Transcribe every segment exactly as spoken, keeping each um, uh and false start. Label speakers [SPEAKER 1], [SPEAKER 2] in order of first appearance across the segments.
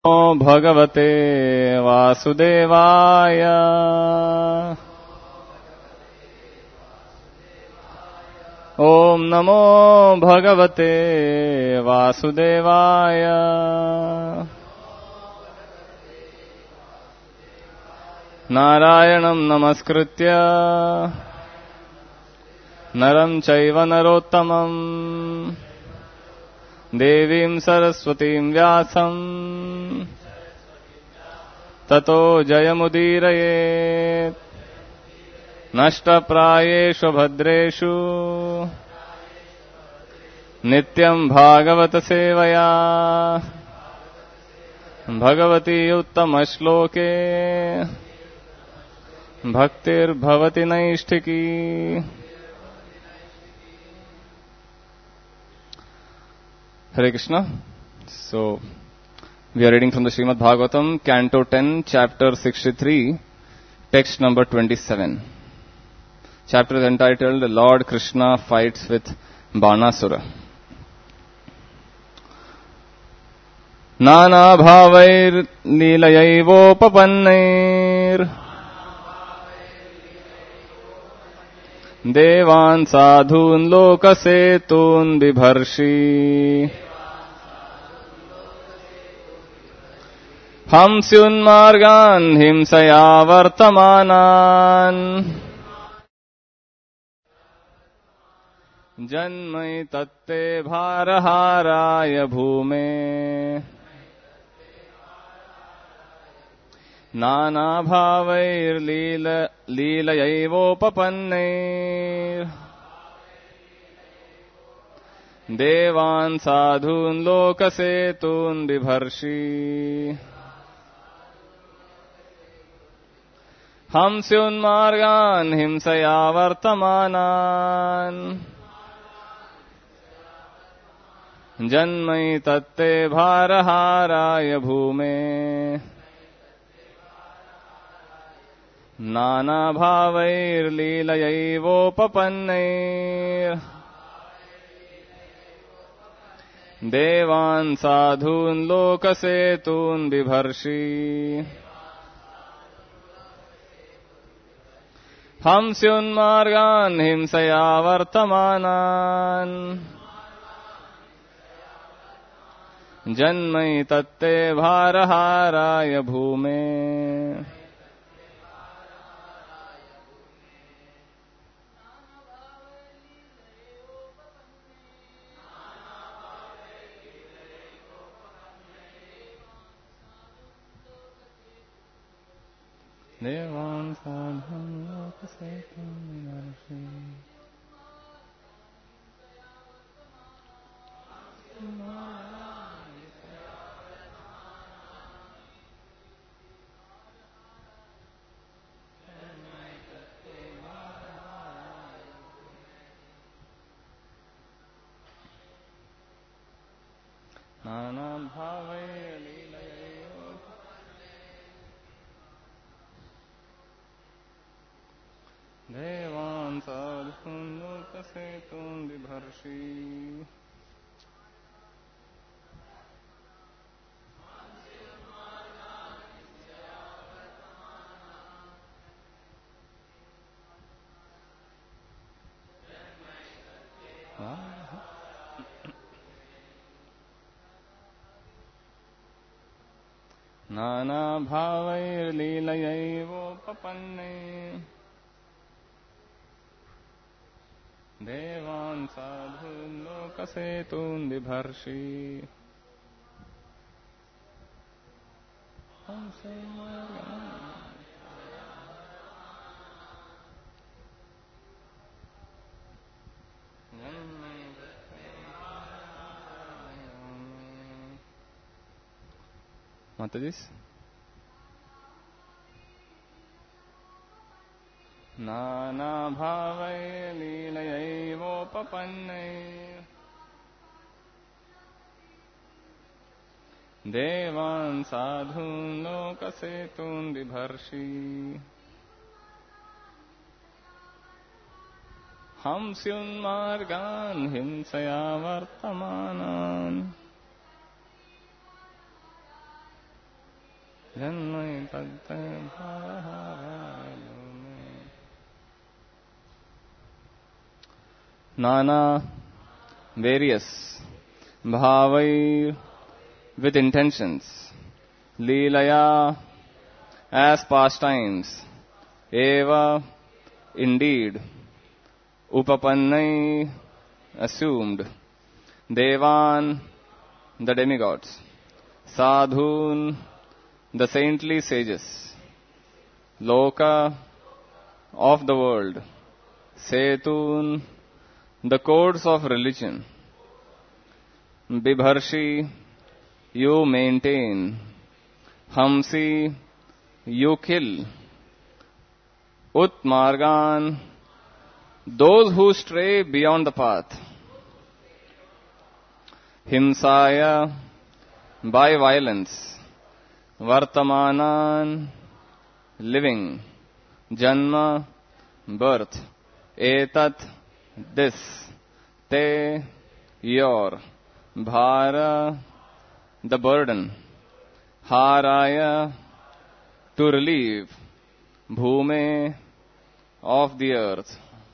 [SPEAKER 1] नमो भगवते वासुदेवाय। ओम नमो भगवते वासुदेवाय। नारायणं नमस्कृत्य नरं चैव नरोत्तमं देवीं सरस्वतीं व्यासं ततो जयमुदीरयेत्। नष्टप्रायेषु भद्रेषु नित्यं भागवत सेवया Bhagwati उत्तमश्लोके भक्तिर्भवति नैष्ठिकी। Hare Krishna. So, we are reading from the Srimad Bhagavatam, Canto ten, Chapter sixty-three, text number twenty-seven. Chapter is entitled, Lord Krishna Fights with Banasura. Nana bhavair leelayaivopapannair देवान् साधून् लोकसेतून् बिभर्षि हंस्युन्मार्गान् हिंसया वर्तमानान् जन्मैतत्ते भारहाराय भूमे नानाभावैर्लील लीलयैवोपपन्नैर् देवान् साधून् लोकसेतून् बिभर्षि हंस्युन्मार्गान् हिंसया वर्तमानान् जन्मैतत्ते भारहाराय भूमे नानाभावैर्लीलयैवोपपन्नैर् देवान् साधून् लोकसेतून् बिभर्षि हंस्युन्मार्गान् हिंसया वर्तमानान् जन्मैतत्ते भारहाराय भूमे। देवान् साधून् लोकसेतून् बिभर्षि देवान् साधून् लोकसेतून् बिभर्षि नानाभावैर्लीलयैवोपपन्नैर् देवान् साधून् लोकसेतून् बिभर्षि Mataji. नानाभावैर्लीलयैवोपपन्नैर् देवान् साधून् लोकसेतून् बिभर्षि हंस्युन्मार्गान् हिंसया वर्तमानान् Janmai Tatte Bhava Nana various Bhavai with intentions Leelaya as pastimes Eva indeed Upapannai assumed Devan the demigods Sadhun the saintly sages Loka of the world Setun the codes of religion Bibharshi you maintain Hamsi you kill Utmargan those who stray beyond the path Himsaya by violence Vartamanan living Janma birth Etat this Te your Bhara the burden Haraya to relieve Bhume of the earth.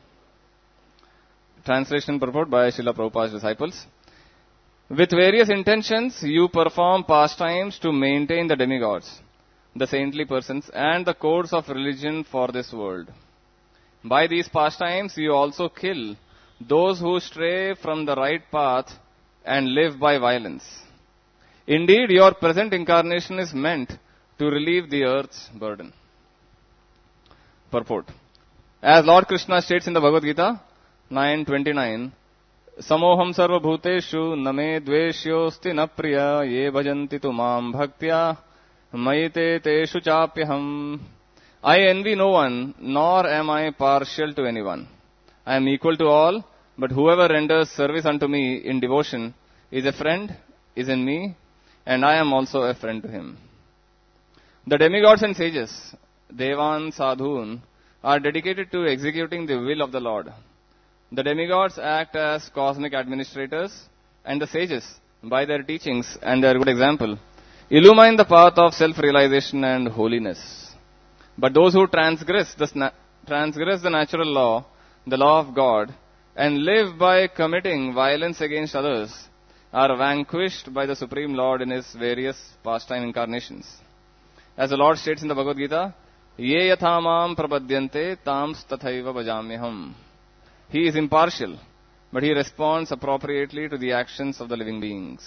[SPEAKER 1] Translation purport by Srila Prabhupada's disciples. With various intentions, you perform pastimes to maintain the demigods, the saintly persons, and the codes of religion for this world. By these pastimes, you also kill those who stray from the right path and live by violence. Indeed, your present incarnation is meant to relieve the earth's burden. Purport. As Lord Krishna states in the Bhagavad Gita, nine twenty-nine, Samoham sarva bhuteshu name dveshyosti na priya ye bhajanti tu mam bhaktya mayite teshu chapyaham. I envy no one, nor am I partial to anyone. I am equal to all, but whoever renders service unto me in devotion is a friend, is in me, and I am also a friend to him. The demigods and sages, Devan, Sadhun, are dedicated to executing the will of the Lord. The demigods act as cosmic administrators, and the sages, by their teachings and their good example, illumine the path of self-realization and holiness. But those who transgress the, transgress the natural law, the law of God, and live by committing violence against others, are vanquished by the Supreme Lord in His various pastime incarnations. As the Lord states in the Bhagavad Gita, Ye yathamam prapadyante tams tathaiva bhajamyaham. He is impartial, but He responds appropriately to the actions of the living beings.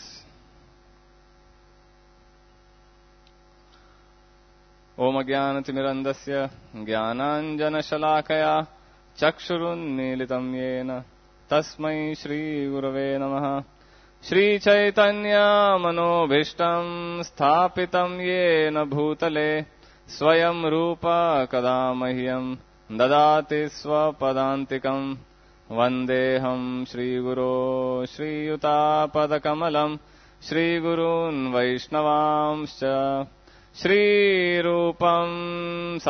[SPEAKER 1] Om Ajnanatimirandasya Jnananjana Shalakaya Chakshurunmilitam Yena Tasmai Shri Gurave Namaha. Shri Chaitanya Manobhishtam Sthapitam Yena Bhutale Swayam Rupa Kadamahyam Dadati Swapadantikam Vandeham Shri Guru Shri Yuta Padakamalam Shri Gurun Vaishnavamscha Shri Rupam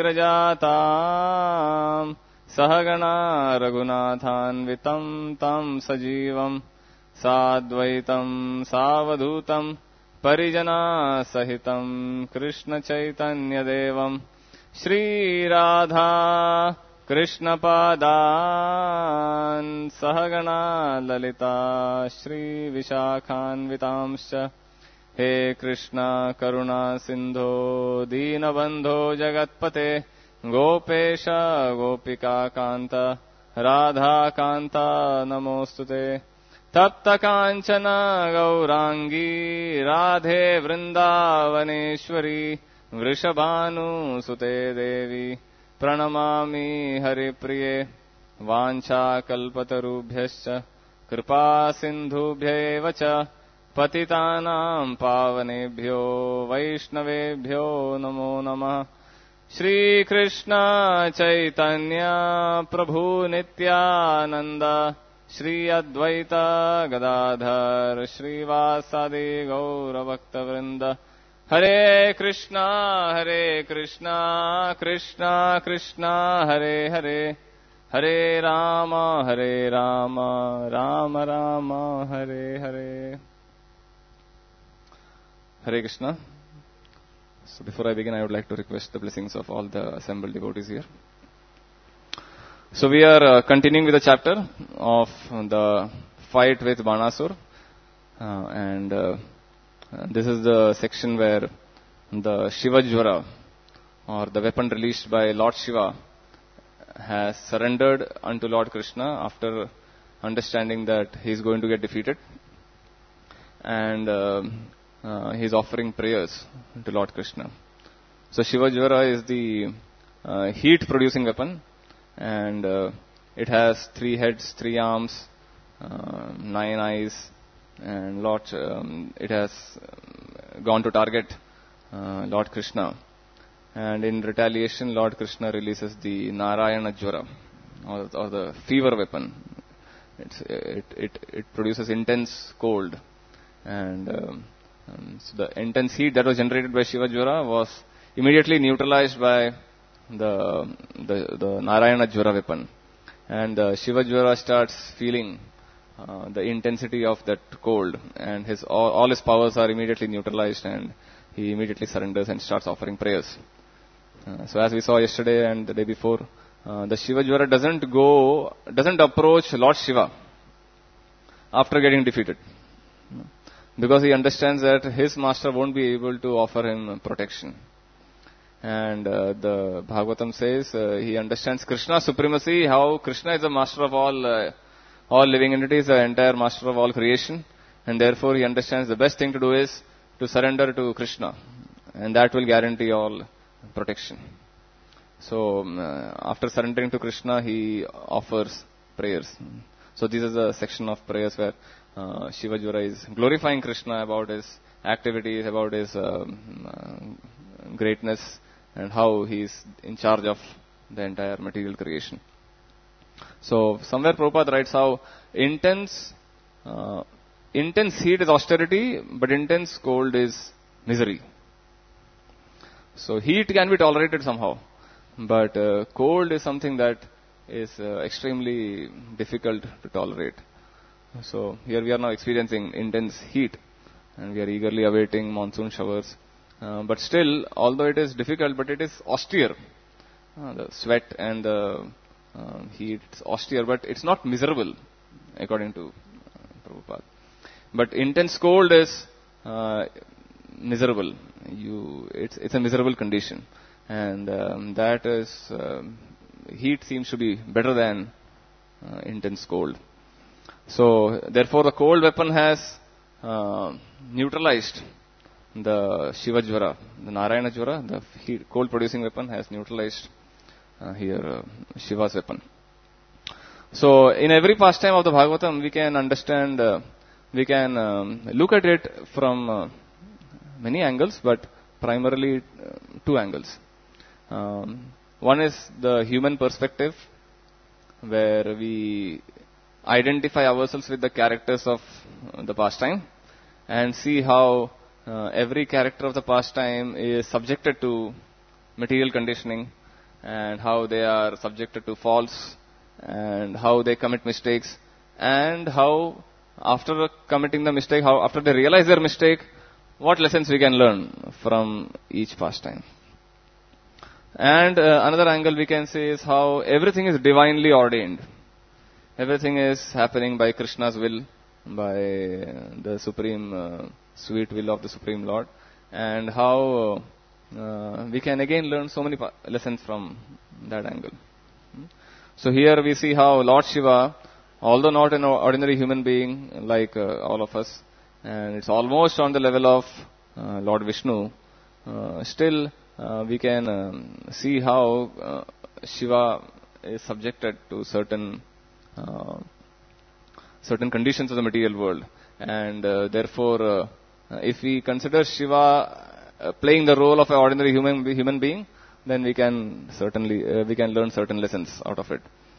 [SPEAKER 1] Sagrajatam Sahagana Raghunathanvitam Tam Sajivam Sadvaitam Savadutam Parijana Sahitam Krishna Chaitanya Devam Shri Radha Krishna Padan Sahagana Lalita Shri Vishakhanvitamscha He Krishna Karuna Sindho Deenabandho Jagatpate Gopesha Gopika Kanta Radha Kanta Namostute Tapta Kanchana Gaurangi Radhe Vrindavaneshwari Vrishabhanu Sute Devi Pranamami Haripriye Vancha Kalpatarubhyascha Kripa Sindhubhyevacha Patitanam Pavanebhyo Vaishnavebhyo Namo Namah. Shri Krishna Chaitanya Prabhu Nityananda Shri Advaita Gadadhar Shri Vasadi Gaura Bhakta Vrinda. Hare Krishna Hare Krishna Krishna Krishna Hare Hare Hare Rama Hare Rama Rama Rama Hare Hare. Hare Krishna. So before I begin, I would like to request the blessings of all the assembled devotees here. So we are uh, continuing with the chapter of the fight with Banasur. Uh, and uh, this is the section where the Shivajvara, or the weapon released by Lord Shiva, has surrendered unto Lord Krishna after understanding that he is going to get defeated. And uh, uh, he is offering prayers to Lord Krishna. So Shivajvara is the uh, heat producing weapon, and uh, it has three heads, three arms, uh, nine eyes, and Lord, um, it has gone to target uh, Lord Krishna. And in retaliation, Lord Krishna releases the Narayana Jvara, or, or the fever weapon. It's, it, it, it produces intense cold. And um, um, so the intense heat that was generated by Shivajvara was immediately neutralized by the, the, the Narayana Jvara weapon. And uh, Shivajvara starts feeling uh, the intensity of that cold. And his all, all his powers are immediately neutralized, and he immediately surrenders and starts offering prayers. Uh, so as we saw yesterday and the day before, uh, the Shivajvara doesn't go, doesn't approach Lord Shiva after getting defeated, because he understands that his master won't be able to offer him protection. And uh, the Bhagavatam says uh, he understands Krishna's supremacy, how Krishna is the master of all uh, all living entities, the entire master of all creation, and therefore he understands the best thing to do is to surrender to Krishna, and that will guarantee all protection. So um, uh, after surrendering to Krishna, he offers prayers. So this is a section of prayers where uh, Shivajvara is glorifying Krishna about his activities, about his uh, uh, greatness, and how he is in charge of the entire material creation. So somewhere Prabhupada writes how intense uh, intense heat is austerity, but intense cold is misery. So heat can be tolerated somehow, but uh, cold is something that is uh, extremely difficult to tolerate. So here we are now experiencing intense heat, and we are eagerly awaiting monsoon showers. Uh, but still, although it is difficult, but it is austere. Uh, the sweat and the uh, heat, it's austere, but it's not miserable, according to uh, Prabhupada. But intense cold is uh, miserable. You, it's it's a miserable condition, and um, that is uh, heat seems to be better than uh, intense cold. So therefore, the cold weapon has uh, neutralized the Shivajvara, the Narayana Jvara, the heat, cold producing weapon has neutralized uh, here uh, Shiva's weapon. So in every pastime of the Bhagavatam, we can understand, uh, we can um, look at it from uh, many angles, but primarily uh, two angles. Um, one is the human perspective, where we identify ourselves with the characters of uh, the pastime and see how uh, every character of the pastime is subjected to material conditioning, and how they are subjected to faults, and how they commit mistakes, and how after committing the mistake, how after they realize their mistake, what lessons we can learn from each pastime. And uh, another angle we can say is how everything is divinely ordained. Everything is happening by Krishna's will, by uh, the supreme, uh, sweet will of the Supreme Lord, and how uh, uh, we can again learn so many pa- lessons from that angle. Hmm? So here we see how Lord Shiva, although not an ordinary human being like uh, all of us, and it's almost on the level of uh, Lord Vishnu, uh, still uh, we can um, see how uh, Shiva is subjected to certain uh, certain conditions of the material world, and uh, therefore uh, if we consider Shiva uh, playing the role of an ordinary human human being, then we can certainly uh, we can learn certain lessons out of it.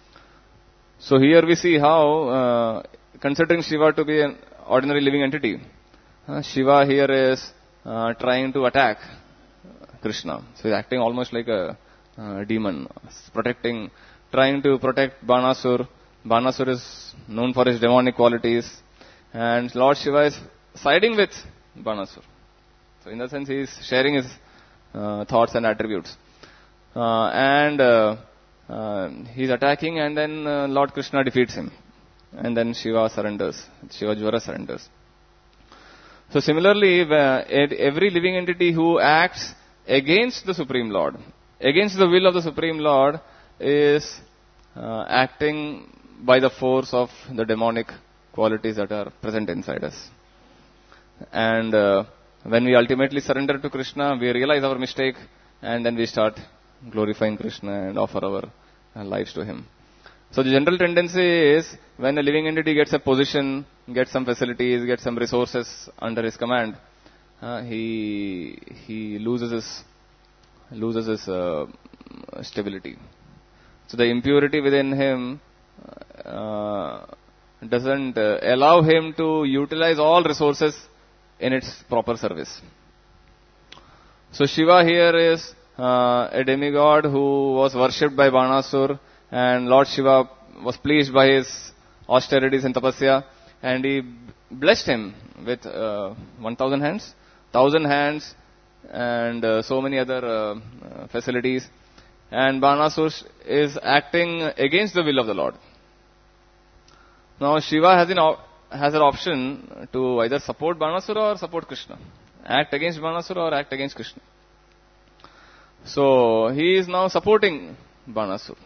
[SPEAKER 1] So here we see how uh, considering Shiva to be an ordinary living entity, uh, Shiva here is uh, trying to attack Krishna. So he's acting almost like a uh, demon, protecting, trying to protect Banasur. Banasur is known for his demonic qualities, and Lord Shiva is siding with Banasur. So in that sense, he is sharing his uh, thoughts and attributes. Uh, and uh, uh, he's attacking, and then uh, Lord Krishna defeats him. And then Shiva surrenders. Shiva Jwara surrenders. So similarly, every living entity who acts against the Supreme Lord, against the will of the Supreme Lord, is uh, acting by the force of the demonic qualities that are present inside us. And uh, when we ultimately surrender to Krishna, we realize our mistake, and then we start glorifying Krishna and offer our uh, lives to Him. So the general tendency is, when a living entity gets a position, gets some facilities, gets some resources under his command, uh, he he loses his loses his uh, stability. So the impurity within him uh, doesn't uh, allow him to utilize all resources in its proper service. So Shiva here is uh, a demigod who was worshipped by Banasur, and Lord Shiva was pleased by his austerities and tapasya, and he blessed him with uh, one thousand hands, thousand hands, and uh, so many other uh, uh, facilities. And Banasur is acting against the will of the Lord. Now Shiva has an op- has an option to either support Banasur or support Krishna, act against Banasur or act against Krishna. So he is now supporting Banasur,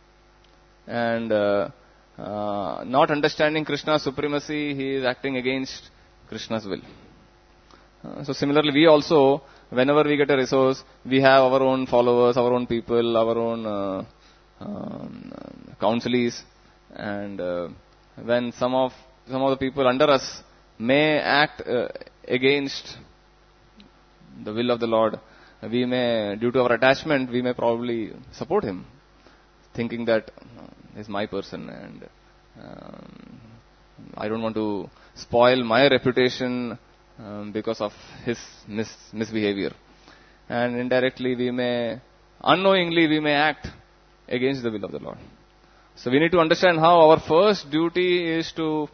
[SPEAKER 1] and uh, uh, not understanding Krishna's supremacy, he is acting against Krishna's will. Uh, so similarly, we also, whenever we get a resource, we have our own followers, our own people, our own uh, um, counselees, and uh, when some of some of the people under us may act uh, against the will of the Lord, we may, due to our attachment, we may probably support him, thinking that uh, is my person, and um, I don't want to spoil my reputation um, because of his mis- misbehavior. And indirectly we may, unknowingly we may act against the will of the Lord. So we need to understand how our first duty is to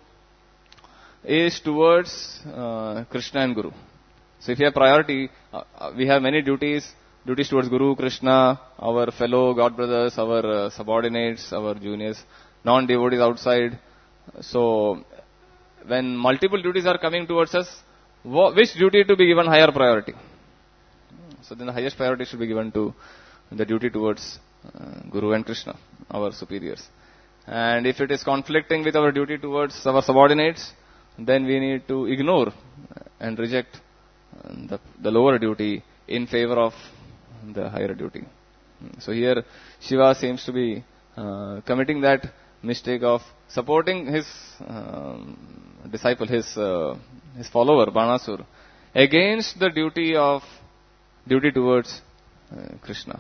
[SPEAKER 1] is towards uh, Krishna and Guru. So if you have priority, uh, we have many duties, duties towards Guru, Krishna, our fellow God brothers, our uh, subordinates, our juniors, non-devotees outside. So when multiple duties are coming towards us, wh- which duty to be given higher priority? So then the highest priority should be given to the duty towards uh, Guru and Krishna, our superiors. And if it is conflicting with our duty towards our subordinates, then we need to ignore and reject the, the lower duty in favor of the higher duty. So here Shiva seems to be uh, committing that mistake of supporting his um, disciple, his uh, his follower Banasur, against the duty of duty towards uh, Krishna.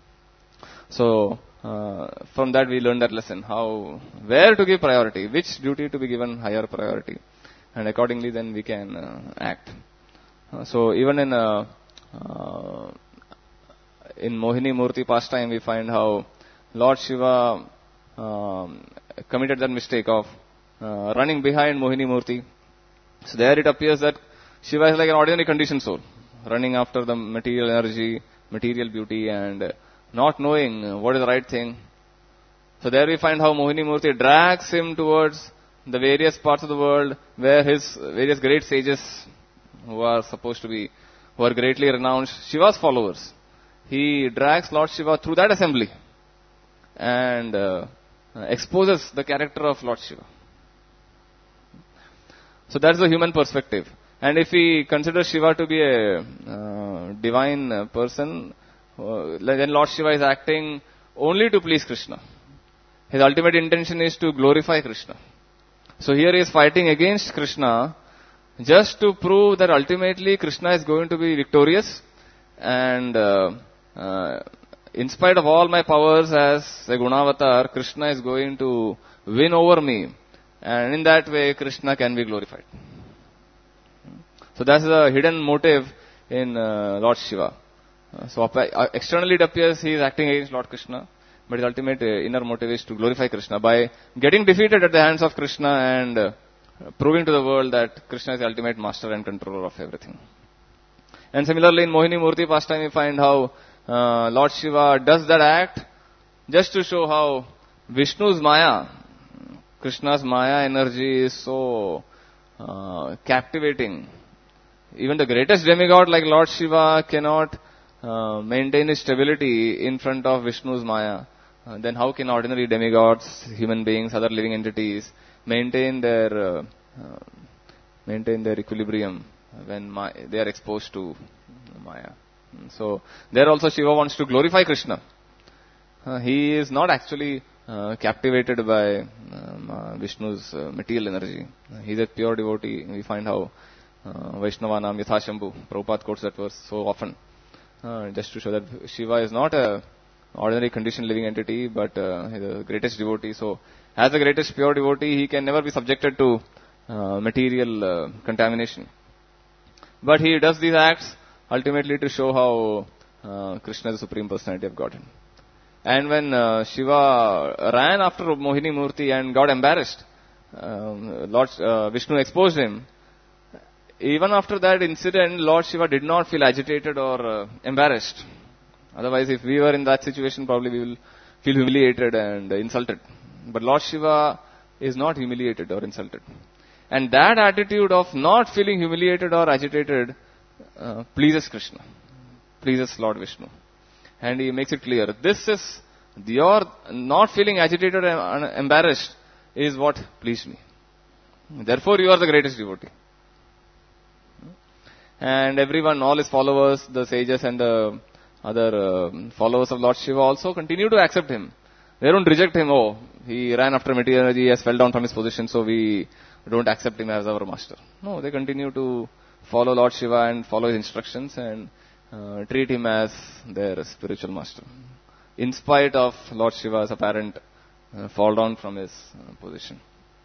[SPEAKER 1] So uh, from that we learn that lesson: how, where to give priority, which duty to be given higher priority, and accordingly then we can uh, act. Uh, so even in uh, uh, in Mohini Murti pastime, we find how Lord Shiva um, committed that mistake of uh, running behind Mohini Murti. So there it appears that Shiva is like an ordinary conditioned soul, running after the material energy, material beauty, and uh, not knowing what is the right thing. So there we find how Mohini Murti drags him towards the various parts of the world where his various great sages, who are supposed to be, who are greatly renowned, Shiva's followers, he drags Lord Shiva through that assembly and uh, exposes the character of Lord Shiva. So that's the human perspective. And if we consider Shiva to be a uh, divine uh, person, uh, then Lord Shiva is acting only to please Krishna. His ultimate intention is to glorify Krishna. So here he is fighting against Krishna just to prove that ultimately Krishna is going to be victorious, and uh, uh, in spite of all my powers as a Gunavatar, Krishna is going to win over me, and in that way Krishna can be glorified. So that's the hidden motive in uh, Lord Shiva. Uh, so uh, externally it appears he is acting against Lord Krishna, but his ultimate uh, inner motive is to glorify Krishna by getting defeated at the hands of Krishna and uh, proving to the world that Krishna is the ultimate master and controller of everything. And similarly in Mohini Murti pastime we find how uh, Lord Shiva does that act just to show how Vishnu's Maya, Krishna's Maya energy is so uh, captivating. Even the greatest demigod like Lord Shiva cannot uh, maintain his stability in front of Vishnu's Maya. Uh, then how can ordinary demigods, human beings, other living entities maintain their uh, uh, maintain their equilibrium when ma- they are exposed to Maya? So there also Shiva wants to glorify Krishna. Uh, he is not actually uh, captivated by um, uh, Vishnu's uh, material energy. Uh, he is a pure devotee. We find how uh, Vaishnavanam Yathashambhu, Prabhupada quotes that verse so often, uh, just to show that Shiva is not a ordinary conditioned living entity, but uh, he is the greatest devotee. So as the greatest pure devotee, he can never be subjected to uh, material uh, contamination. But he does these acts ultimately to show how uh, Krishna is the Supreme Personality of Godhead. And when uh, Shiva ran after Mohini Murti and got embarrassed, um, Lord uh, Vishnu exposed him. Even after that incident, Lord Shiva did not feel agitated or uh, embarrassed. Otherwise, if we were in that situation, probably we will feel humiliated and uh, insulted. But Lord Shiva is not humiliated or insulted. And that attitude of not feeling humiliated or agitated uh, pleases Krishna, pleases Lord Vishnu. And he makes it clear, this is, your not feeling agitated and embarrassed is what pleased me. Therefore, you are the greatest devotee. And everyone, all his followers, the sages and the other uh, followers of Lord Shiva also continue to accept him. They don't reject him. Oh, he ran after material energy, he has fell down from his position, so we don't accept him as our master. No, they continue to follow Lord Shiva and follow his instructions and uh, treat him as their spiritual master, in spite of Lord Shiva's apparent uh, fall down from his uh, position.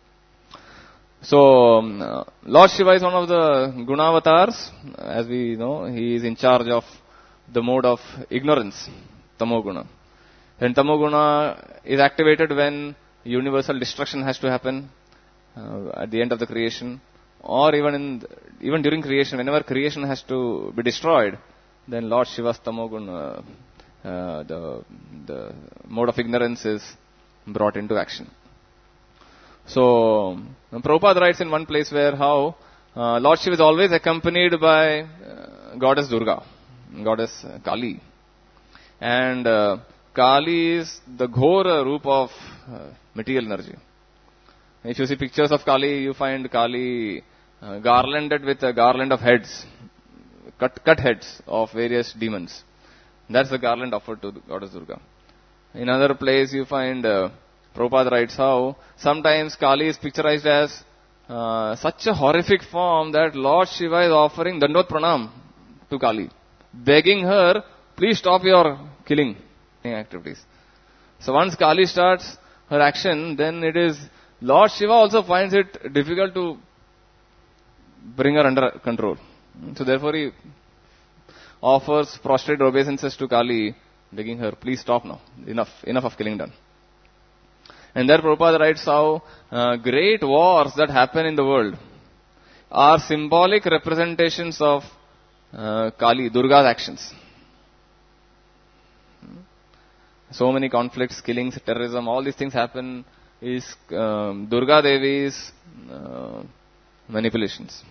[SPEAKER 1] So, um, uh, Lord Shiva is one of the Gunavatars. As we know, he is in charge of the mode of ignorance, Tamoguna. And Tamoguna is activated when universal destruction has to happen uh, at the end of the creation, or even in even during creation, whenever creation has to be destroyed, then Lord Shiva's Tamoguna, uh, the the mode of ignorance is brought into action. So, Prabhupada writes in one place where how uh, Lord Shiva is always accompanied by uh, goddess Durga, goddess Kali. And uh, Kali is the Ghora roop of uh, material energy. If you see pictures of Kali, you find Kali uh, garlanded with a garland of heads, cut, cut heads of various demons. That's the garland offered to goddess Durga. In another place, you find uh, Prabhupada writes how sometimes Kali is picturized as uh, such a horrific form that Lord Shiva is offering Dandot Pranam to Kali, begging her, please stop your killing activities. So once Kali starts her action, then it is, Lord Shiva also finds it difficult to bring her under control. So therefore he offers prostrate obeisances to Kali, begging her, please stop now, enough, enough of killing done. And there Prabhupada writes how uh, great wars that happen in the world are symbolic representations of uh, Kali, Durga's actions. So many conflicts, killings, terrorism, all these things happen is um, Durga Devi's uh, manipulations.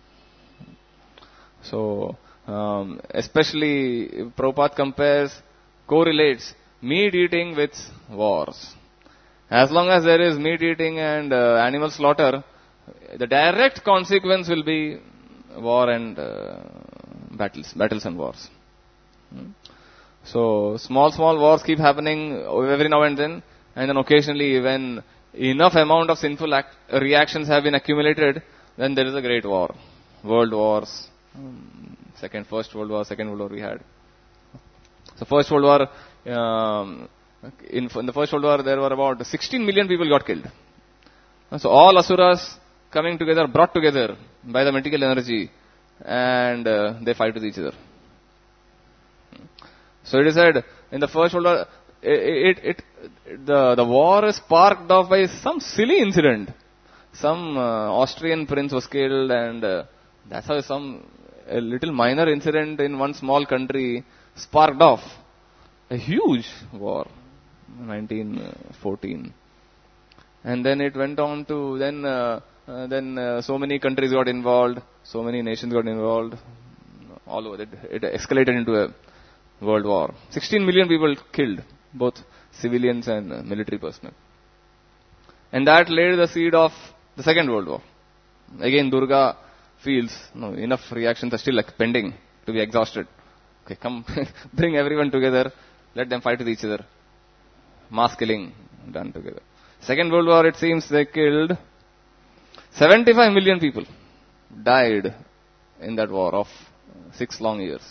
[SPEAKER 1] So, um, especially Prabhupada compares, correlates meat eating with wars. As long as there is meat eating and uh, animal slaughter, the direct consequence will be war and uh, battles, battles and wars. Hmm. So, small, small wars keep happening every now and then, and then occasionally when enough amount of sinful act, reactions have been accumulated, then there is a great war. World wars, um, second, first world war, second world war we had. So, first world war, um, in, in the first world war there were about sixteen million people got killed. So, all asuras coming together, brought together by the material energy, and uh, they fight with each other. So it is said in the first world war, it, it, it the the war is sparked off by some silly incident. Some uh, Austrian prince was killed, and uh, that's how some a little minor incident in one small country sparked off a huge war, nineteen fourteen. And then it went on to, then uh, uh, then uh, so many countries got involved, so many nations got involved, all over. It, it escalated into a world war. sixteen million people killed, both civilians and uh, military personnel. And that laid the seed of the Second World War. Again, Durga feels, no, enough reactions are still like pending to be exhausted. Okay, come, bring everyone together, let them fight with each other. Mass killing done together. Second World War, it seems they killed seventy-five million people, died in that war of six long years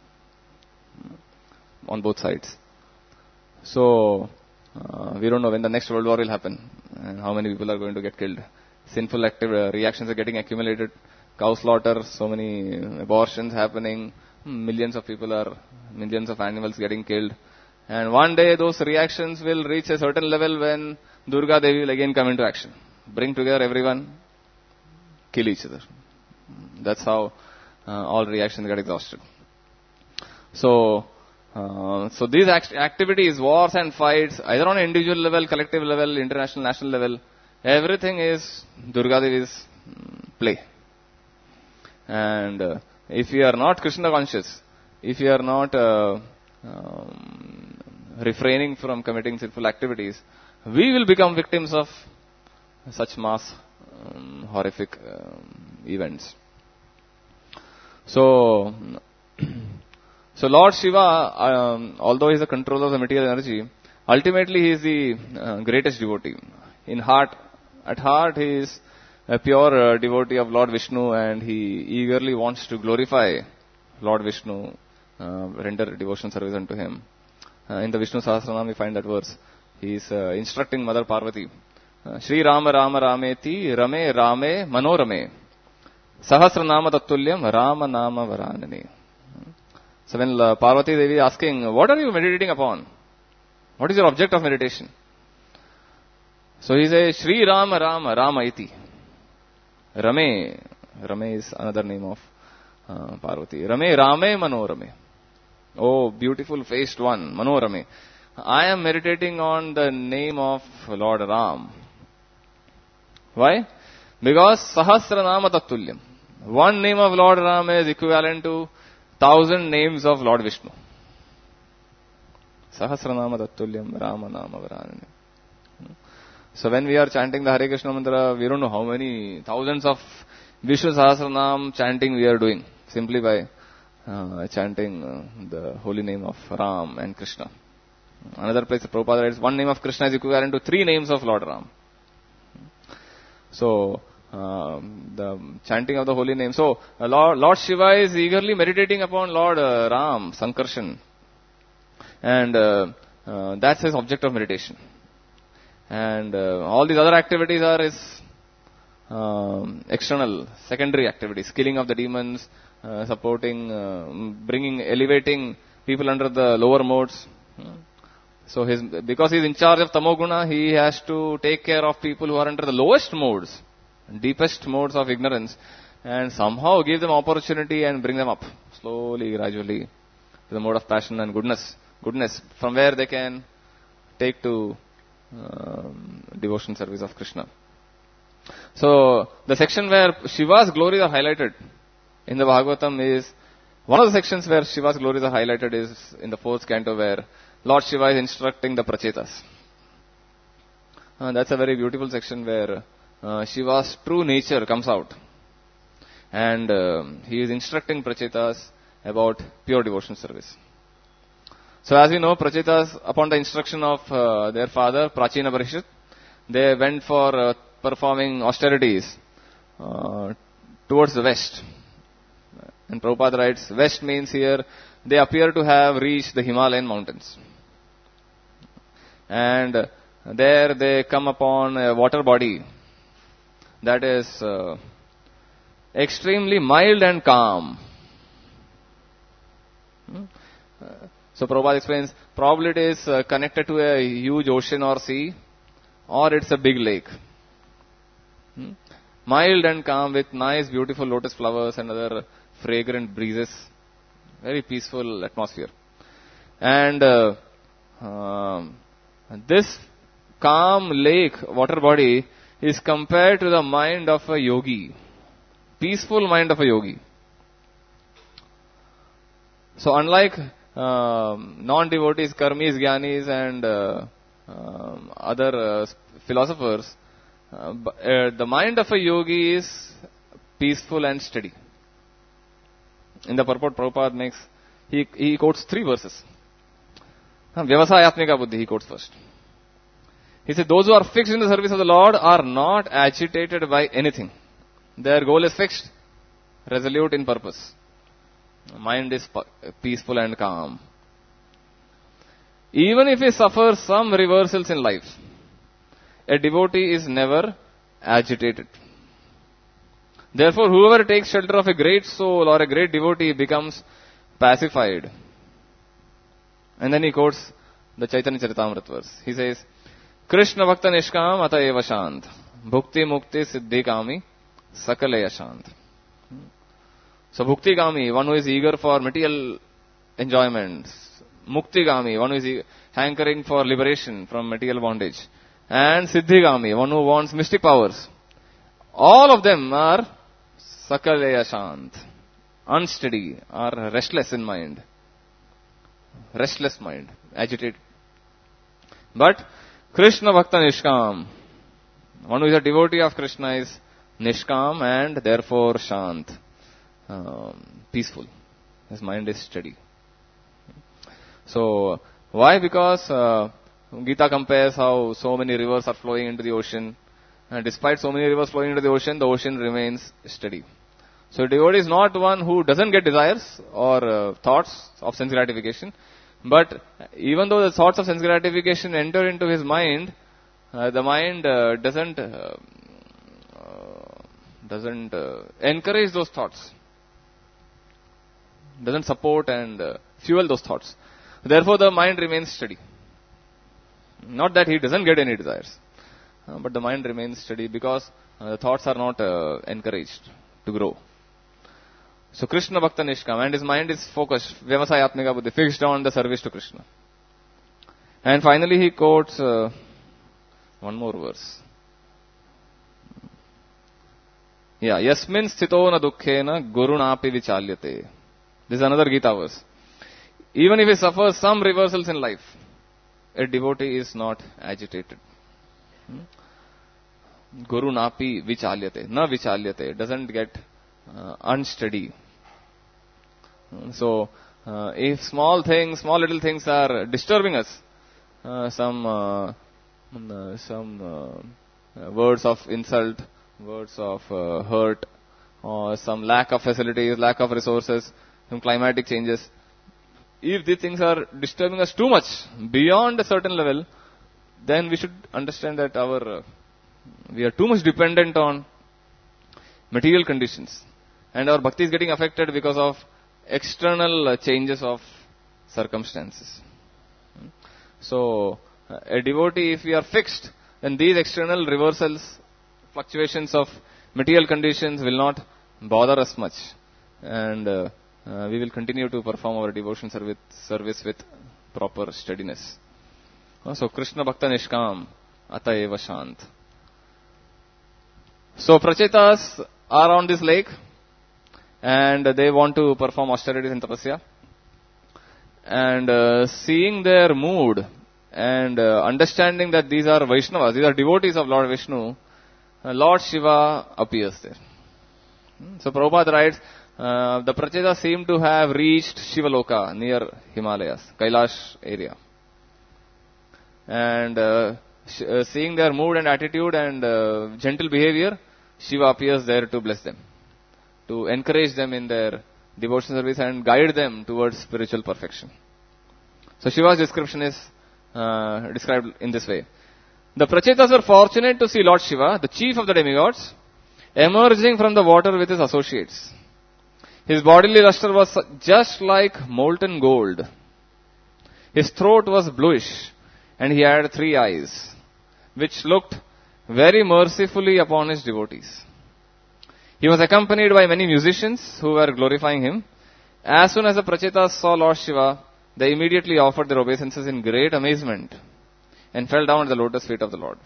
[SPEAKER 1] on both sides. So, uh, we don't know when the next World War will happen and how many people are going to get killed. Sinful active uh, reactions are getting accumulated. Cow slaughter, so many abortions happening. Millions of people are, millions of animals getting killed. And one day those reactions will reach a certain level when Durga Devi will again come into action. Bring together everyone, kill each other. That's how uh, all reactions get exhausted. So, uh, so these act- activities, wars and fights, either on an individual level, collective level, international, national level, everything is Durga Devi's play. And uh, if you are not Krishna conscious, if you are not uh, um, refraining from committing sinful activities, we will become victims of such mass um, horrific um, events. So, so Lord Shiva, um, although he is the controller of the material energy, ultimately he is the uh, greatest devotee. In heart, at heart, he is a pure uh, devotee of Lord Vishnu, and he eagerly wants to glorify Lord Vishnu, uh, render devotional service unto him. Uh, in the Vishnu Sahasranam, we find that verse. He is uh, instructing Mother Parvati. Uh, Shri Rama Rama Rameti Rame Rame Manorame Sahasranama Tattulyam Rama Nama Varanani. So when uh, Parvati Devi is asking, what are you meditating upon? What is your object of meditation? So he says, Shri Rama Rama Rama iti. Rame. Rame is another name of uh, Parvati. Rame Rame Manorame. Oh, beautiful faced one, Manorame. I am meditating on the name of Lord Ram. Why? Because Sahasranama Tattulyam. One name of Lord Ram is equivalent to thousand names of Lord Vishnu. Sahasranama Tattulyam Rama Nama Varanani. So when we are chanting the Hare Krishna mantra, we don't know how many thousands of Vishnu Sahasranam chanting we are doing simply by uh, chanting uh, the holy name of Ram and Krishna. Another place, Prabhupada writes, one name of Krishna is equivalent to three names of Lord Ram. So, uh, the chanting of the holy name. So, uh, Lord, Lord Shiva is eagerly meditating upon Lord uh, Ram, Sankarshan. And uh, uh, that's his object of meditation. And uh, all these other activities are his um, external, secondary activities. Killing of the demons, uh, supporting, uh, bringing, elevating people under the lower modes. So his, because he is in charge of Tamoguna, he has to take care of people who are under the lowest modes, deepest modes of ignorance, and somehow give them opportunity and bring them up slowly, gradually to the mode of passion and goodness. Goodness, from where they can take to um, devotion service of Krishna. So the section where Shiva's glories are highlighted in the Bhagavatam is, one of the sections where Shiva's glories are highlighted is in the fourth canto, where Lord Shiva is instructing the Prachetas. Uh, that's a very beautiful section where uh, Shiva's true nature comes out. And uh, he is instructing Prachetas about pure devotion service. So as we know, Prachetas, upon the instruction of uh, their father, Prachina Parishit, they went for uh, performing austerities uh, towards the west. And Prabhupada writes, west means here, they appear to have reached the Himalayan mountains. And uh, there they come upon a water body that is uh, extremely mild and calm. Hmm? Uh, so Prabhupada explains, probably it is uh, connected to a huge ocean or sea, or it's a big lake. Hmm? Mild and calm with nice beautiful lotus flowers and other fragrant breezes, very peaceful atmosphere. And uh, um, this calm lake, water body, is compared to the mind of a yogi, peaceful mind of a yogi. So unlike um, non-devotees, karmis, jnanis and uh, um, other uh, philosophers, uh, uh, the mind of a yogi is peaceful and steady. In the purport, Prabhupada makes, he, he quotes three verses. Vyavasayatmika buddhi, he quotes first. He said, those who are fixed in the service of the Lord are not agitated by anything. Their goal is fixed, resolute in purpose. Mind is peaceful and calm. Even if he suffers some reversals in life, a devotee is never agitated. Therefore, whoever takes shelter of a great soul or a great devotee becomes pacified. And then he quotes the Chaitanya Charitamrita verse. He says, Krishna Bhakta Nishkam Ata Eva Shant Bhukti Mukti Siddhi Kami Sakaleya Shant. So Bhukti Kami, one who is eager for material enjoyments. Mukti Kami, one who is e- hankering for liberation from material bondage. And Siddhi Kami, one who wants mystic powers. All of them are Sakaleya Shant, unsteady, are restless in mind. Restless mind, agitated. But Krishna Bhakta Nishkam, one who is a devotee of Krishna is Nishkam and therefore Shant, um, peaceful. His mind is steady. So, why? Because uh, Gita compares how so many rivers are flowing into the ocean. And despite so many rivers flowing into the ocean, the ocean remains steady. So, devotee is not one who doesn't get desires or uh, thoughts of sense gratification. But even though the thoughts of sense gratification enter into his mind, uh, the mind uh, doesn't uh, uh, doesn't uh, encourage those thoughts, doesn't support and uh, fuel those thoughts. Therefore, the mind remains steady. Not that he doesn't get any desires, uh, but the mind remains steady because uh, the thoughts are not uh, encouraged to grow. So Krishna Bhakta Nishkam, and his mind is focused, Vyavasayatmika buddhi, fixed on the service to Krishna. And finally he quotes uh, one more verse. Yeah, Yasmin sthito na dukkhena gurunapi vichalyate. This is another Gita verse. Even if he suffers some reversals in life, a devotee is not agitated. Gurunapi vichalyate, na vichalyate, doesn't get Uh, unsteady. So, uh, if small things, small little things are disturbing us, uh, some uh, uh, some uh, words of insult, words of uh, hurt, or some lack of facilities, lack of resources, some climatic changes, if these things are disturbing us too much, beyond a certain level, then we should understand that our uh, we are too much dependent on material conditions. And our bhakti is getting affected because of external uh, changes of circumstances. So, uh, a devotee, if we are fixed, then these external reversals, fluctuations of material conditions will not bother us much. And uh, uh, we will continue to perform our devotion service, service with proper steadiness. Uh, so, Krishna Bhakta Nishkam, Ata Eva Shant. So, Prachetas are on this lake, and they want to perform austerities in tapasya. And uh, seeing their mood and uh, understanding that these are Vaishnavas, these are devotees of Lord Vishnu, uh, Lord Shiva appears there. So Prabhupada writes, uh, the Prachetas seem to have reached Shivaloka near Himalayas, Kailash area. And uh, sh- uh, seeing their mood and attitude and uh, gentle behavior, Shiva appears there to bless them, to encourage them in their devotion service and guide them towards spiritual perfection. So Shiva's description is uh, described in this way. The Prachetas were fortunate to see Lord Shiva, the chief of the demigods, emerging from the water with his associates. His bodily luster was just like molten gold. His throat was bluish, and he had three eyes, which looked very mercifully upon his devotees. He was accompanied by many musicians who were glorifying him. As soon as the Prachetas saw Lord Shiva, they immediately offered their obeisances in great amazement and fell down at the lotus feet of the Lord.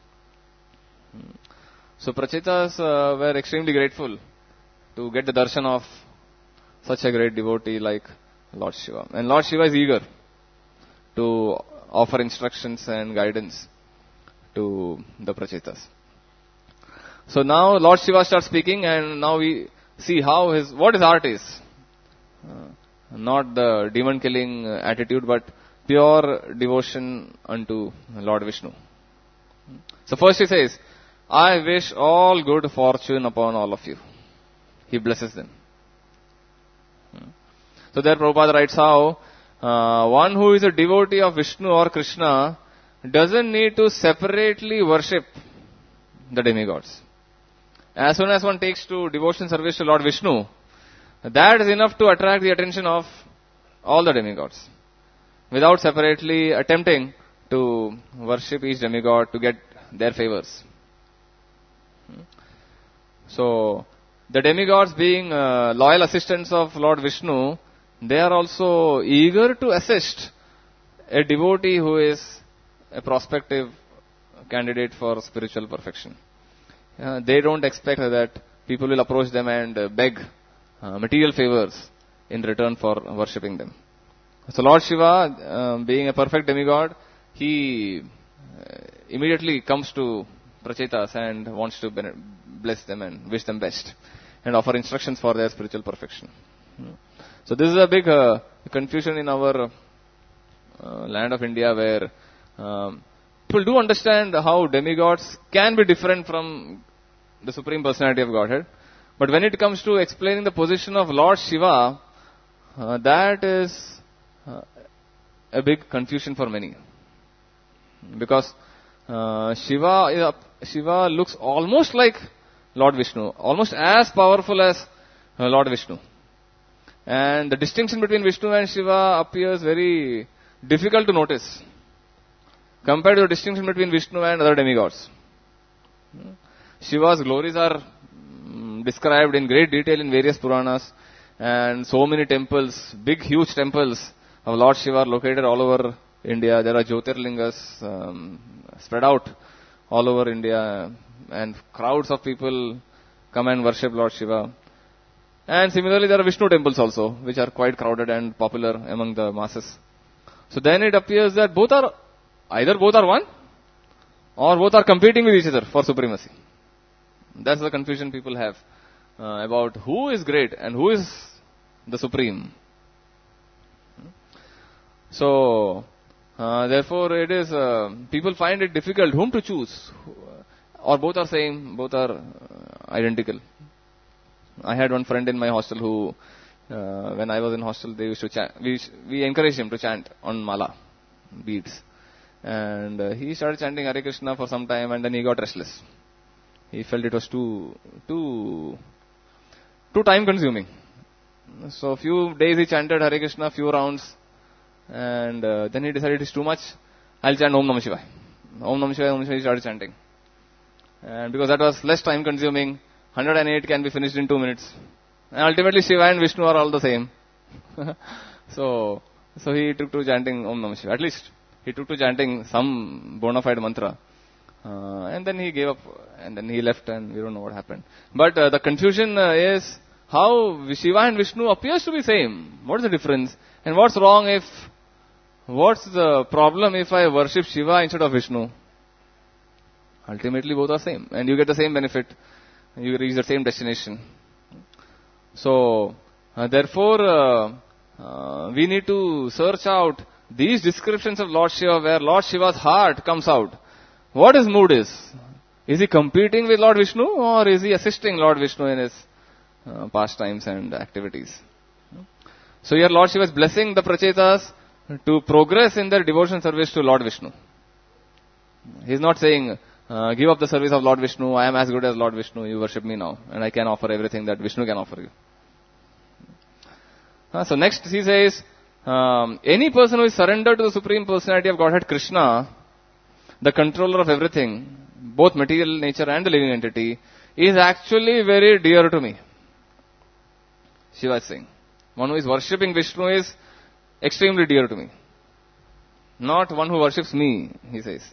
[SPEAKER 1] So Prachetas uh, were extremely grateful to get the darshan of such a great devotee like Lord Shiva. And Lord Shiva is eager to offer instructions and guidance to the Prachetas. So now Lord Shiva starts speaking, and now we see how his, what his art is. Uh, not the demon killing attitude, but pure devotion unto Lord Vishnu. So first he says, I wish all good fortune upon all of you. He blesses them. So there Prabhupada writes how uh, one who is a devotee of Vishnu or Krishna doesn't need to separately worship the demigods. As soon as one takes to devotion service to Lord Vishnu, that is enough to attract the attention of all the demigods, without separately attempting to worship each demigod to get their favors. So, the demigods being uh, loyal assistants of Lord Vishnu, they are also eager to assist a devotee who is a prospective candidate for spiritual perfection. Uh, they don't expect that people will approach them and uh, beg uh, material favors in return for worshipping them. So Lord Shiva, uh, being a perfect demigod, he uh, immediately comes to Prachetas and wants to bless them and wish them best and offer instructions for their spiritual perfection. So this is a big uh, confusion in our uh, land of India, where um, people do understand how demigods can be different from the Supreme Personality of Godhead. But when it comes to explaining the position of Lord Shiva, uh, that is uh, a big confusion for many. Because uh, Shiva, is a, Shiva looks almost like Lord Vishnu, almost as powerful as uh, Lord Vishnu. And the distinction between Vishnu and Shiva appears very difficult to notice compared to the distinction between Vishnu and other demigods. Shiva's glories are um, described in great detail in various Puranas, and so many temples, big huge temples of Lord Shiva are located all over India. There are Jyotirlingas um, spread out all over India, and crowds of people come and worship Lord Shiva. And similarly, there are Vishnu temples also, which are quite crowded and popular among the masses. So then it appears that both are, either both are one, or both are competing with each other for supremacy. That's the confusion people have uh, about who is great and who is the supreme. So, uh, therefore it is, uh, people find it difficult whom to choose. Or both are same, both are uh, identical. I had one friend in my hostel who, uh, when I was in hostel, they used to chant, we, we encouraged him to chant on mala, beads. And uh, he started chanting Hare Krishna for some time, and then he got restless. He felt it was too, too, too time consuming. So few days he chanted Hare Krishna, few rounds, and uh, then he decided it's too much. I'll chant Om Namah Shivaya. Om Namah Shivaya, Om Namah Shivaya, he started chanting. And because that was less time consuming, one hundred eight can be finished in two minutes. And ultimately Shiva and Vishnu are all the same. so, so he took to chanting Om Namah Shivaya. At least he took to chanting some bona fide mantra. Uh, and then he gave up, and then he left, and we don't know what happened. But uh, the confusion uh, is how Shiva and Vishnu appears to be same. What is the difference? And what's wrong if, what's the problem if I worship Shiva instead of Vishnu? Ultimately both are same, and you get the same benefit. You reach the same destination. So, uh, therefore, uh, uh, we need to search out these descriptions of Lord Shiva where Lord Shiva's heart comes out. What his mood is. Is he competing with Lord Vishnu, or is he assisting Lord Vishnu in his uh, pastimes and activities? So here Lord Shiva is blessing the Prachetas to progress in their devotion service to Lord Vishnu. He is not saying, uh, give up the service of Lord Vishnu, I am as good as Lord Vishnu, you worship me now, and I can offer everything that Vishnu can offer you. Uh, so next he says, um, any person who is surrendered to the Supreme Personality of Godhead Krishna, the controller of everything, both material nature and the living entity, is actually very dear to me. Shiva is saying. One who is worshipping Vishnu is extremely dear to me. Not one who worships me, he says.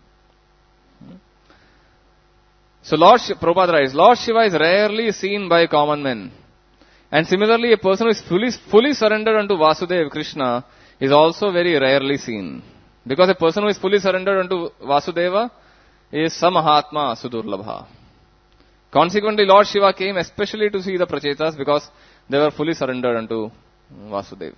[SPEAKER 1] So Lord Sh- Prabhupada writes, Lord Shiva is rarely seen by common men. And similarly, a person who is fully, fully surrendered unto Vasudeva, Krishna, is also very rarely seen. Because a person who is fully surrendered unto Vasudeva is Samahatma Sudurlabha. Consequently, Lord Shiva came especially to see the Prachetas because they were fully surrendered unto Vasudeva.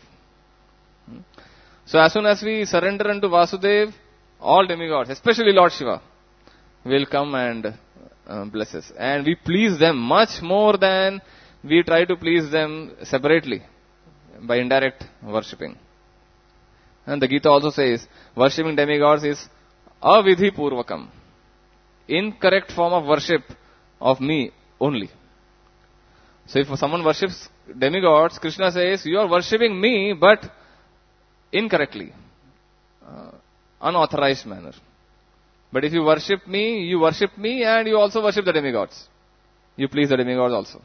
[SPEAKER 1] So as soon as we surrender unto Vasudeva, all demigods, especially Lord Shiva, will come and uh, bless us. And we please them much more than we try to please them separately by indirect worshipping. And the Gita also says, worshipping demigods is avidhi purvakam, incorrect form of worship of me only. So if someone worships demigods, Krishna says, you are worshipping me but incorrectly, uh, unauthorized manner. But if you worship me, you worship me and you also worship the demigods. You please the demigods also.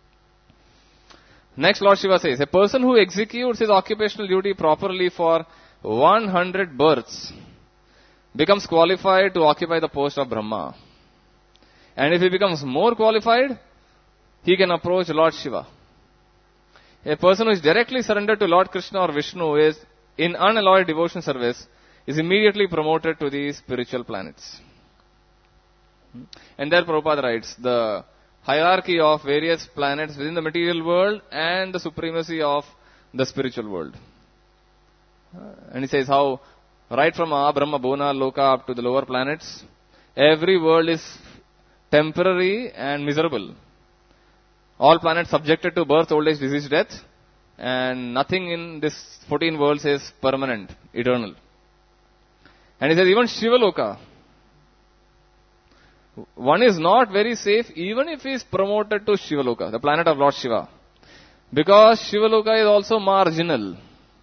[SPEAKER 1] Next, Lord Shiva says, a person who executes his occupational duty properly for one hundred births becomes qualified to occupy the post of Brahma. And if he becomes more qualified, he can approach Lord Shiva. A person who is directly surrendered to Lord Krishna or Vishnu is in unalloyed devotion service is immediately promoted to the spiritual planets. And there Prabhupada writes, the hierarchy of various planets within the material world and the supremacy of the spiritual world. And he says how right from Brahma, Bona, Loka up to the lower planets, every world is temporary and miserable. All planets subjected to birth, old age, disease, death, and nothing in this fourteen worlds is permanent, eternal. And he says even Shivaloka, one is not very safe even if he is promoted to Shivaloka, the planet of Lord Shiva. Because Shivaloka is also marginal.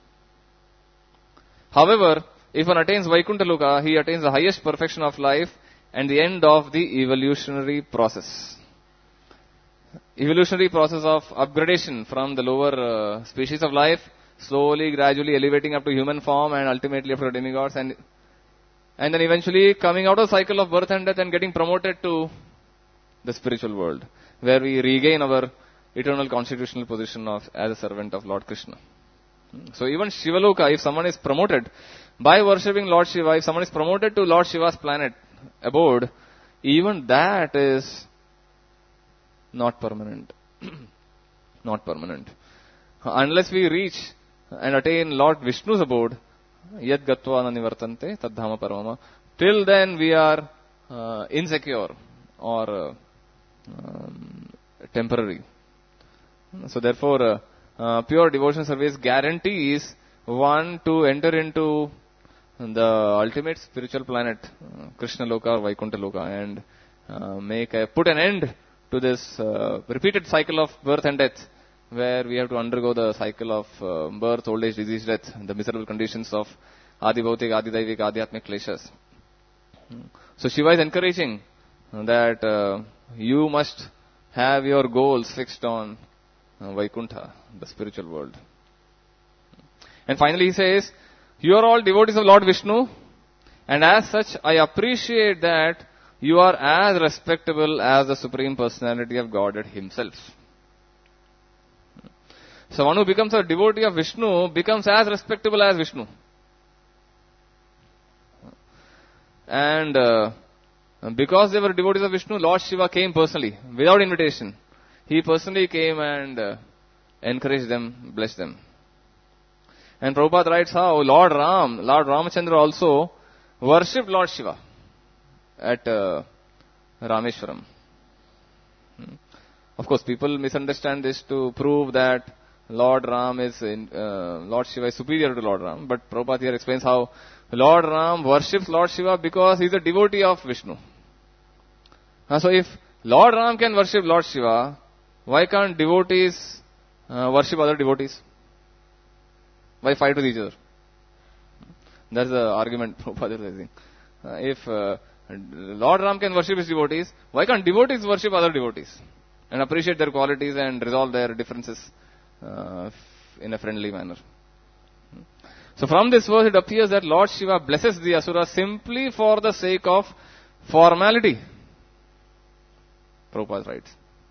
[SPEAKER 1] However, if one attains Vaikuntha Loka, he attains the highest perfection of life and the end of the evolutionary process. Evolutionary process of upgradation from the lower uh, species of life, slowly, gradually elevating up to human form and ultimately up to demigods, and and then eventually coming out of the cycle of birth and death and getting promoted to the spiritual world, where we regain our eternal constitutional position of as a servant of Lord Krishna. So even Shivaloka, if someone is promoted by worshipping Lord Shiva, if someone is promoted to Lord Shiva's planet abode, even that is not permanent. Not permanent. Unless we reach and attain Lord Vishnu's abode, yad gatva nanivartante tadhama paramama, till then we are uh, insecure or uh, um, temporary. So therefore, uh, uh, pure devotion service guarantees one to enter into the ultimate spiritual planet, uh, Krishna Loka or Vaikuntha Loka, and uh, make a, put an end to this uh, repeated cycle of birth and death, where we have to undergo the cycle of uh, birth, old age, disease, death, the miserable conditions of Adi Bhautik, Adi Daivik, Adhyatmic kleshas. So Shiva is encouraging that uh, you must have your goals fixed on uh, Vaikuntha, the spiritual world. And finally he says, you are all devotees of Lord Vishnu, and as such I appreciate that you are as respectable as the Supreme Personality of Godhead Himself. So one who becomes a devotee of Vishnu becomes as respectable as Vishnu. And uh, because they were devotees of Vishnu, Lord Shiva came personally, without invitation. He personally came and uh, encouraged them, blessed them. And Prabhupada writes how Lord Ram, Lord Ramachandra also worshipped Lord Shiva at uh, Rameshwaram. Hmm. Of course, people misunderstand this to prove that Lord Ram is, in, uh, Lord Shiva is superior to Lord Ram. But Prabhupada here explains how Lord Ram worships Lord Shiva because he is a devotee of Vishnu. Uh, so if Lord Ram can worship Lord Shiva, why can't devotees uh, worship other devotees? Why fight with each other? That's the argument Prabhupada is raising. Uh, if uh, Lord Ram can worship his devotees. Why can't devotees worship other devotees and appreciate their qualities and resolve their differences uh, in a friendly manner? So from this verse it appears that Lord Shiva blesses the Asuras simply for the sake of formality. Prabhupada writes.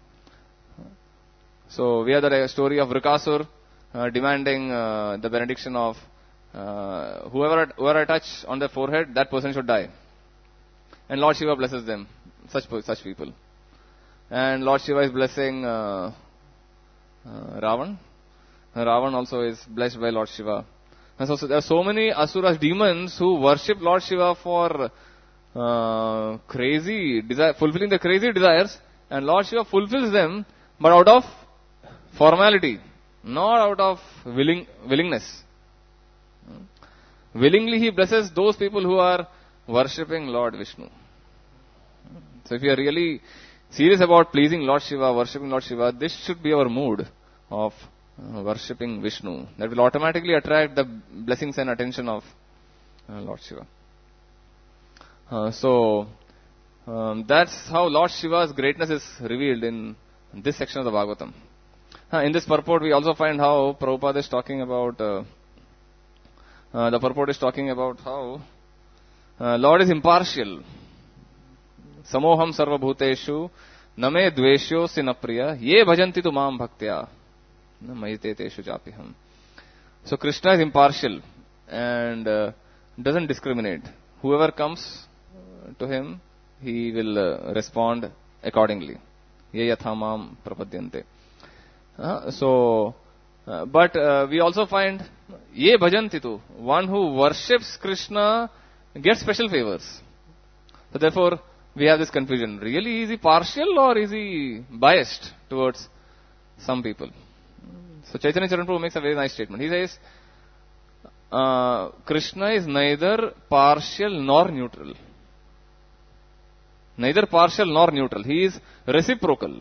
[SPEAKER 1] So we have the story of Vrikasur uh, demanding uh, the benediction of uh, whoever whoever I touch on their forehead, that person should die. And Lord Shiva blesses them, such such people. And Lord Shiva is blessing uh, uh, Ravan. Ravan also is blessed by Lord Shiva. And so, so there are so many Asuras, demons, who worship Lord Shiva for uh, crazy desire, fulfilling the crazy desires, and Lord Shiva fulfills them, but out of formality, not out of willing willingness. Willingly he blesses those people who are worshipping Lord Vishnu. So if you are really serious about pleasing Lord Shiva, worshipping Lord Shiva, this should be our mood of uh, worshipping Vishnu. That will automatically attract the blessings and attention of uh, Lord Shiva. Uh, so um, that's how Lord Shiva's greatness is revealed in this section of the Bhagavatam. Uh, in this purport we also find how Prabhupada is talking about uh, uh, the purport is talking about how uh, Lord is impartial. Samoham sarva bhuteshu name dveshyo sinapriya ye bhajanti tu mam bhaktya mayiteteshu japiham. So Krishna is impartial and uh, doesn't discriminate. Whoever comes to him, he will uh, respond accordingly. Ye yatha mam prapadyante. Uh, so, uh, but uh, we also find ye bhajanti tu, one who worships Krishna gets special favors. So therefore, we have this confusion. Really, is he partial or is he biased towards some people? So Chaitanya Charan Prabhu makes a very nice statement. He says, uh, Krishna is neither partial nor neutral. Neither partial nor neutral. He is reciprocal.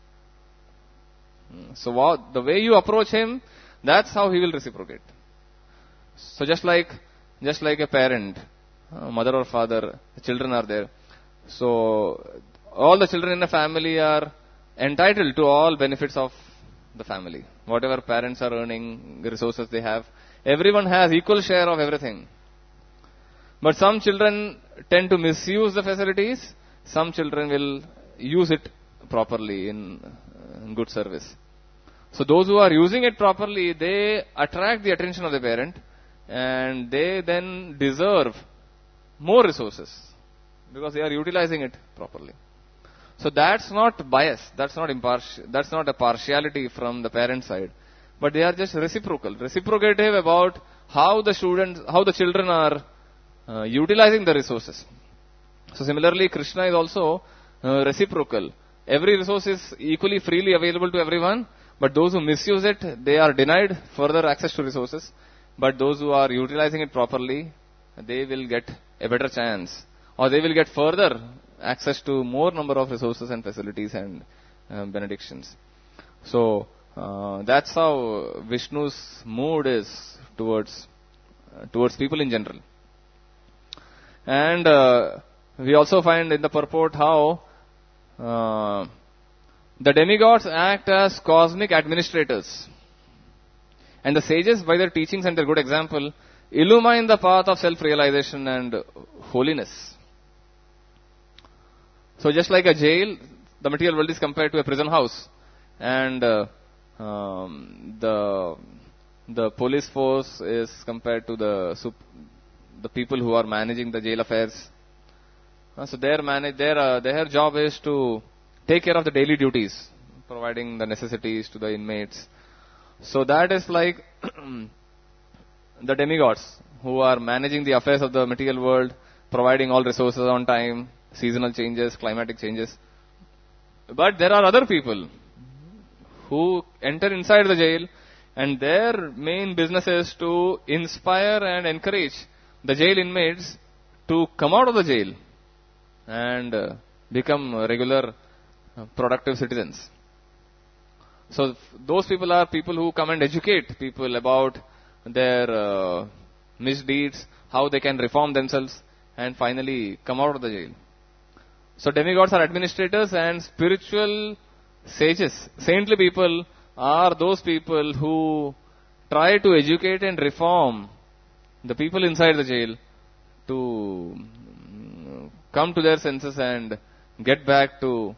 [SPEAKER 1] So what, the way you approach him, that's how he will reciprocate. So just like, just like a parent, uh, mother or father, the children are there. So all the children in the family are entitled to all benefits of the family. Whatever parents are earning, the resources they have, everyone has equal share of everything. But some children tend to misuse the facilities. Some children will use it properly in, in good service. So those who are using it properly, they attract the attention of the parent and they then deserve more resources because they are utilizing it properly. So that's not bias, that's not impartial, that's not a partiality from the parent side, but they are just reciprocal, reciprocative about how the students, how the children are uh, utilizing the resources. So similarly, Krishna is also uh, reciprocal. Every resource is equally freely available to everyone, but those who misuse it, they are denied further access to resources. But those who are utilizing it properly, they will get a better chance, or they will get further access to more number of resources and facilities and uh, benedictions. So uh, that's how Vishnu's mood is towards uh, towards people in general. And uh, we also find in the purport how uh, the demigods act as cosmic administrators. And the sages, by their teachings and their good example, illumine the path of self-realization and holiness. So just like a jail, the material world is compared to a prison house. And uh, um, the the police force is compared to the sup- the people who are managing the jail affairs. Uh, so their, manage, their, uh, their job is to take care of the daily duties, providing the necessities to the inmates. So that is like the demigods who are managing the affairs of the material world, providing all resources on time, seasonal changes, climatic changes. But there are other people who enter inside the jail and their main business is to inspire and encourage the jail inmates to come out of the jail and uh, become regular uh, productive citizens. So those people are people who come and educate people about their uh, misdeeds, how they can reform themselves, and finally come out of the jail. So demigods are administrators, and spiritual sages, saintly people, are those people who try to educate and reform the people inside the jail to come to their senses and get back to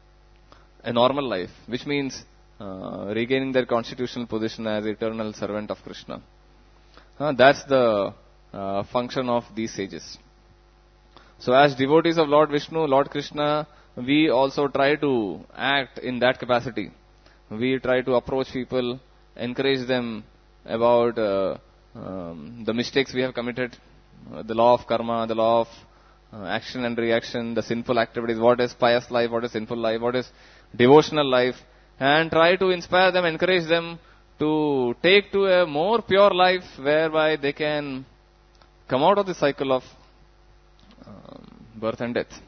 [SPEAKER 1] a normal life, which means uh, regaining their constitutional position as eternal servant of Krishna. Uh, that's the uh, function of these sages. So as devotees of Lord Vishnu, Lord Krishna, we also try to act in that capacity. We try to approach people, encourage them about uh, um, the mistakes we have committed, uh, the law of karma, the law of uh, action and reaction, the sinful activities, what is pious life, what is sinful life, what is devotional life, and try to inspire them, encourage them to take to a more pure life whereby they can come out of the cycle of um, birth and death.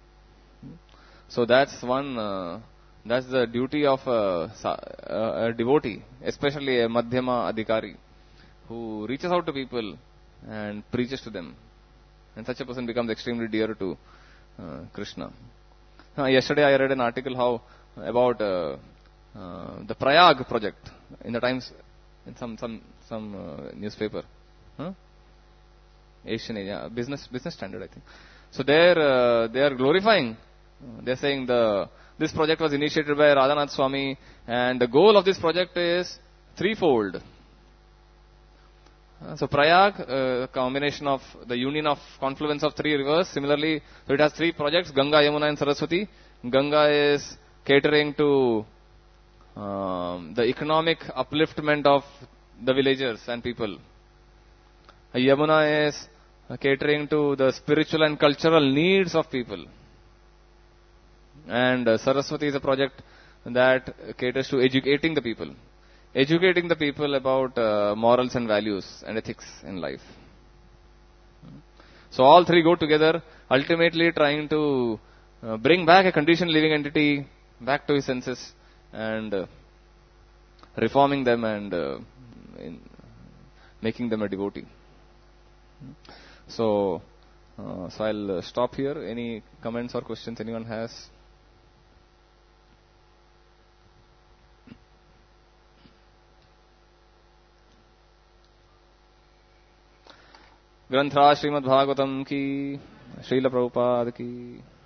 [SPEAKER 1] So that's one, uh, that's the duty of a, a devotee, especially a Madhyama Adhikari, who reaches out to people and preaches to them. And such a person becomes extremely dear to uh, Krishna. Uh, yesterday I read an article how about uh, uh, the Prayag project in the Times, in some some some uh, newspaper, huh? Asian Asia, business business standard, I think. So there uh, they are glorifying. Uh, they are saying the this project was initiated by Radhanath Swami, and the goal of this project is threefold. Uh, so Prayag, uh, combination of the union of confluence of three rivers. Similarly, so it has three projects: Ganga, Yamuna, and Saraswati. Ganga is catering to um, the economic upliftment of the villagers and people. Yamuna is catering to the spiritual and cultural needs of people. And uh, Saraswati is a project that caters to educating the people. Educating the people about uh, morals and values and ethics in life. So all three go together, ultimately trying to uh, bring back a conditioned living entity back to his senses and uh, reforming them and uh, in making them a devotee. So, uh, so I'll uh, stop here. Any comments or questions anyone has? ग्रंथराज Shrimad Bhagavatam की, श्रील प्रभुपाद की।